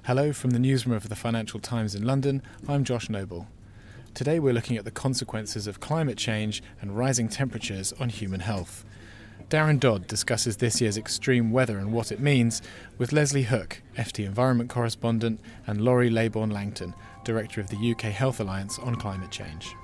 Hello from the newsroom of the Financial Times in London, I'm Josh Noble. Today we're looking at the consequences of climate change and rising temperatures on human health. Darren Dodd discusses this year's extreme weather and what it means with Leslie Hook, FT Environment Correspondent, and Laurie Leybourne-Langton, Director of the UK Health Alliance on Climate Change.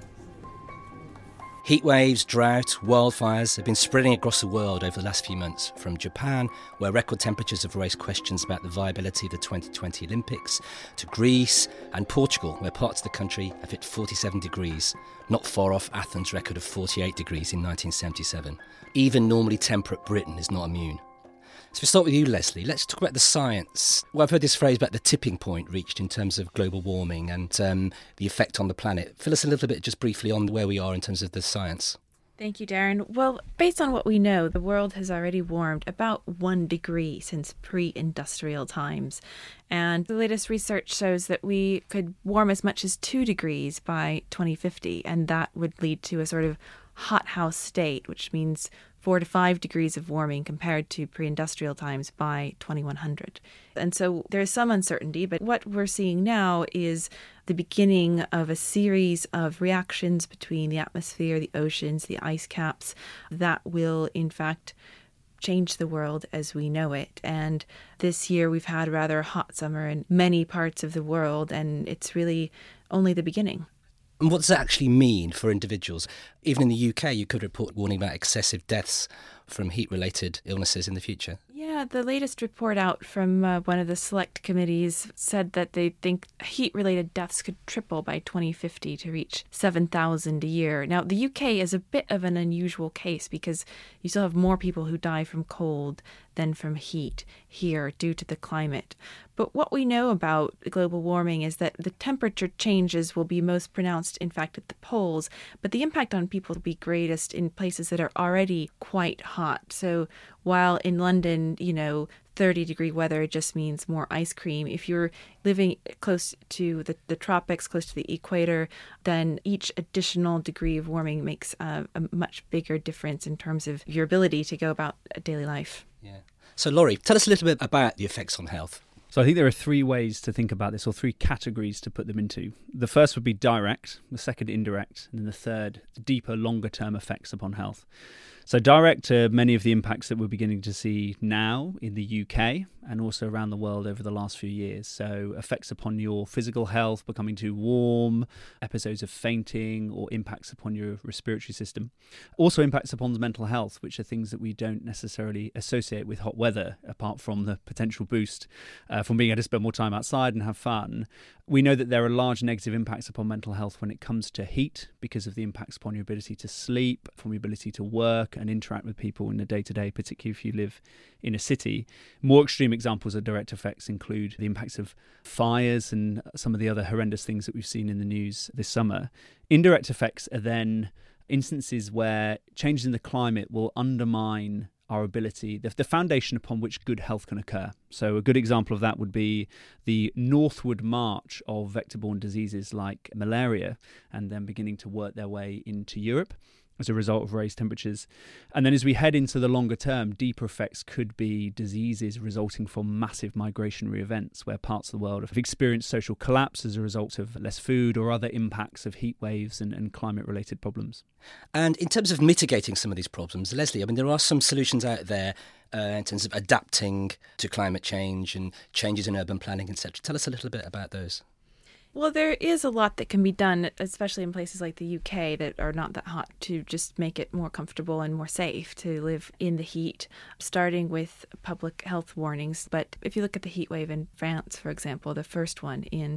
Heat waves, drought, wildfires have been spreading across the world over the last few months, from Japan, where record temperatures have raised questions about the viability of the 2020 Olympics, to Greece and Portugal, where parts of the country have hit 47 degrees, not far off Athens' record of 48 degrees in 1977. Even normally temperate Britain is not immune. So we start with you, Leslie. Let's talk about the science. Well, I've heard this phrase about the tipping point reached in terms of global warming and the effect on the planet. Fill us a little bit just briefly on where we are in terms of the science. Thank you, Darren. Well, based on what we know, the world has already warmed about 1 degree since pre-industrial times. And the latest research shows that we could warm as much as 2 degrees by 2050, and that would lead to a sort of hothouse state, which means 4 to 5 degrees of warming compared to pre-industrial times by 2100. And so there's some uncertainty, but what we're seeing now is the beginning of a series of reactions between the atmosphere, the oceans, the ice caps that will, in fact, change the world as we know it. And this year we've had a rather hot summer in many parts of the world, and it's really only the beginning. And what does that actually mean for individuals? Even in the UK, you could report warning about excessive deaths from heat-related illnesses in the future. Yeah, the latest report out from one of the select committees said that they think heat-related deaths could triple by 2050 to reach 7,000 a year. Now, the UK is a bit of an unusual case because you still have more people who die from cold than from heat here due to the climate. But what we know about global warming is that the temperature changes will be most pronounced, in fact, at the poles, but the impact on people will be greatest in places that are already quite hot. So while in London, 30-degree weather just means more ice cream, if you're living close to the tropics, close to the equator, then each additional degree of warming makes a much bigger difference in terms of your ability to go about daily life. Yeah. So, Laurie, tell us a little bit about the effects on health. So I think there are 3 ways to think about this, or 3 categories to put them into. The first would be direct, the second indirect, and then the third, deeper, longer-term effects upon health. So direct are many of the impacts that we're beginning to see now in the UK and also around the world over the last few years. So effects upon your physical health, becoming too warm, episodes of fainting, or impacts upon your respiratory system. Also impacts upon mental health, which are things that we don't necessarily associate with hot weather, apart from the potential boost from being able to spend more time outside and have fun. We know that there are large negative impacts upon mental health when it comes to heat, because of the impacts upon your ability to sleep, from your ability to work and interact with people in the day-to-day, particularly if you live in a city. More extreme examples of direct effects include the impacts of fires and some of the other horrendous things that we've seen in the news this summer. Indirect effects are then instances where changes in the climate will undermine our ability, the foundation upon which good health can occur. So a good example of that would be the northward march of vector-borne diseases like malaria, and then beginning to work their way into Europe as a result of raised temperatures. And then as we head into the longer term, deeper effects could be diseases resulting from massive migrationary events where parts of the world have experienced social collapse as a result of less food or other impacts of heat waves and climate-related problems. And in terms of mitigating some of these problems, Leslie, there are some solutions out there in terms of adapting to climate change and changes in urban planning, etc. Tell us a little bit about those. Well, there is a lot that can be done, especially in places like the UK that are not that hot, to just make it more comfortable and more safe to live in the heat, starting with public health warnings. But if you look at the heat wave in France, for example, the first one in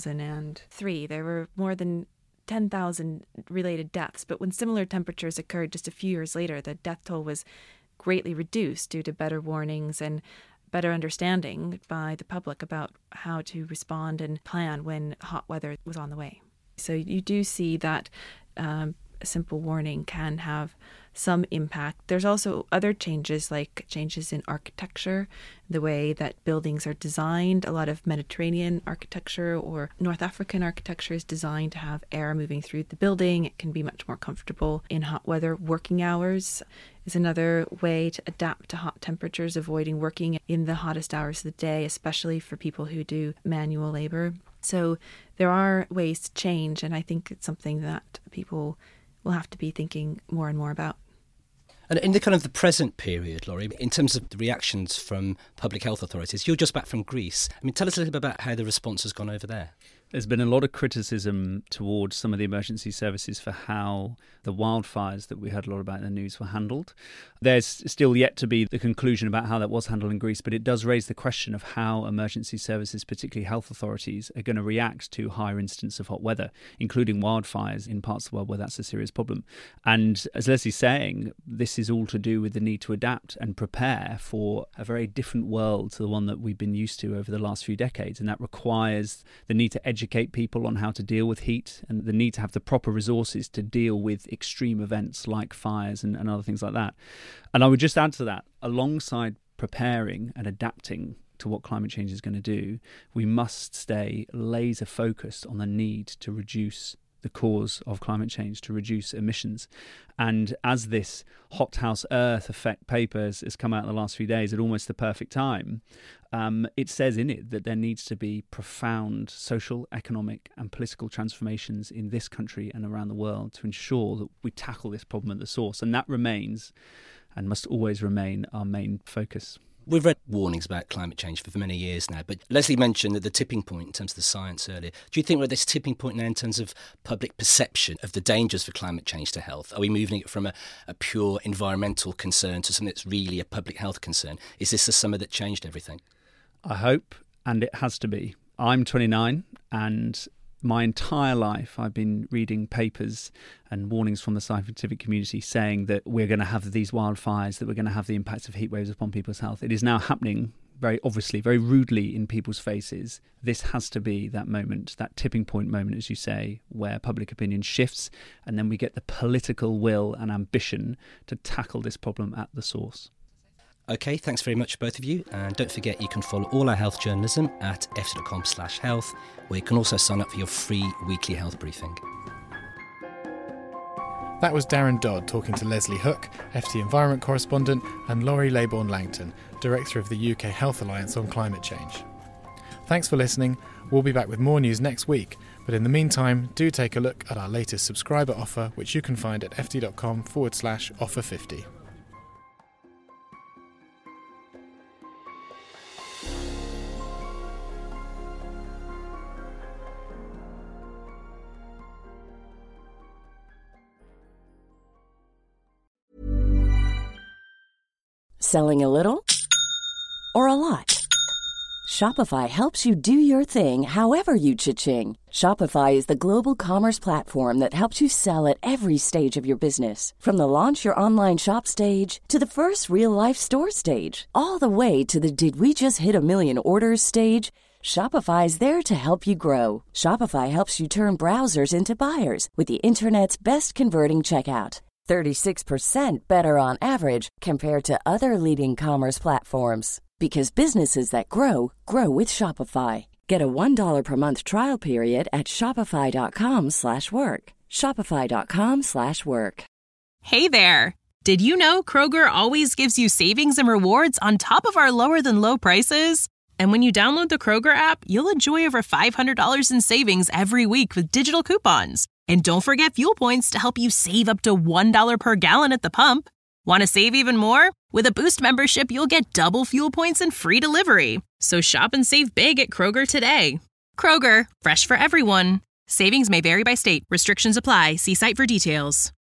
2003, there were more than 10,000 related deaths. But when similar temperatures occurred just a few years later, the death toll was greatly reduced due to better warnings and better understanding by the public about how to respond and plan when hot weather was on the way. So you do see that a simple warning can have some impact. There's also other changes, like changes in architecture, the way that buildings are designed. A lot of Mediterranean architecture or North African architecture is designed to have air moving through the building. It can be much more comfortable in hot weather. Working hours is another way to adapt to hot temperatures, avoiding working in the hottest hours of the day, especially for people who do manual labor. So there are ways to change, and I think it's something that people will have to be thinking more and more about. And in the kind of the present period, Laurie, in terms of the reactions from public health authorities, you're just back from Greece. I mean, tell us a little bit about how the response has gone over there. There's been a lot of criticism towards some of the emergency services for how the wildfires that we heard a lot about in the news were handled. There's still yet to be the conclusion about how that was handled in Greece, but it does raise the question of how emergency services, particularly health authorities, are going to react to higher incidents of hot weather, including wildfires in parts of the world where that's a serious problem. And as Leslie's saying, this is all to do with the need to adapt and prepare for a very different world to the one that we've been used to over the last few decades. And that requires the need to educate people on how to deal with heat and the need to have the proper resources to deal with extreme events like fires and other things like that. And I would just add to that, alongside preparing and adapting to what climate change is going to do, we must stay laser focused on the need to reduce the cause of climate change, to reduce emissions. And as this Hothouse Earth effect paper has come out in the last few days at almost the perfect time, it says in it that there needs to be profound social, economic and political transformations in this country and around the world to ensure that we tackle this problem at the source. And that remains and must always remain our main focus. We've read warnings about climate change for many years now, but Leslie mentioned that the tipping point in terms of the science earlier. Do you think we're at this tipping point now in terms of public perception of the dangers for climate change to health? Are we moving it from a pure environmental concern to something that's really a public health concern? Is this the summer that changed everything? I hope, and it has to be. I'm 29, and my entire life I've been reading papers and warnings from the scientific community saying that we're going to have these wildfires, that we're going to have the impacts of heat waves upon people's health. It is now happening very obviously, very rudely in people's faces. This has to be that moment, that tipping point moment, as you say, where public opinion shifts and then we get the political will and ambition to tackle this problem at the source. OK, thanks very much, both of you. And don't forget, you can follow all our health journalism at ft.com/health, where you can also sign up for your free weekly health briefing. That was Darren Dodd talking to Leslie Hook, FT Environment Correspondent, and Laurie Leybourne-Langton, Director of the UK Health Alliance on Climate Change. Thanks for listening. We'll be back with more news next week, but in the meantime, do take a look at our latest subscriber offer, which you can find at ft.com/offer50. Selling a little or a lot? Shopify helps you do your thing however you cha-ching. Shopify is the global commerce platform that helps you sell at every stage of your business. From the launch your online shop stage to the first real-life store stage, all the way to the did we just hit a million orders stage. Shopify is there to help you grow. Shopify helps you turn browsers into buyers with the internet's best converting checkout. 36% better on average compared to other leading commerce platforms. Because businesses that grow, grow with Shopify. Get a $1 per month trial period at shopify.com/work. Shopify.com/work. Hey there! Did you know Kroger always gives you savings and rewards on top of our lower than low prices? And when you download the Kroger app, you'll enjoy over $500 in savings every week with digital coupons. And don't forget fuel points to help you save up to $1 per gallon at the pump. Want to save even more? With a Boost membership, you'll get double fuel points and free delivery. So shop and save big at Kroger today. Kroger, fresh for everyone. Savings may vary by state. Restrictions apply. See site for details.